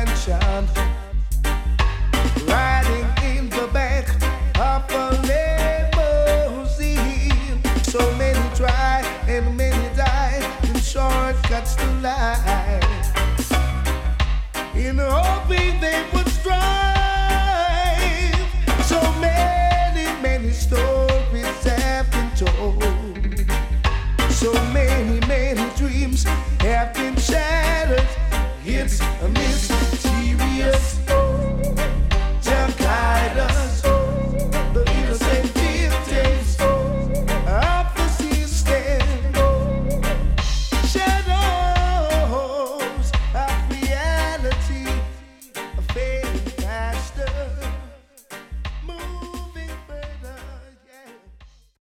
mansion, riding in the back of a limousine. So many try and many die in shortcuts to life, in hoping they would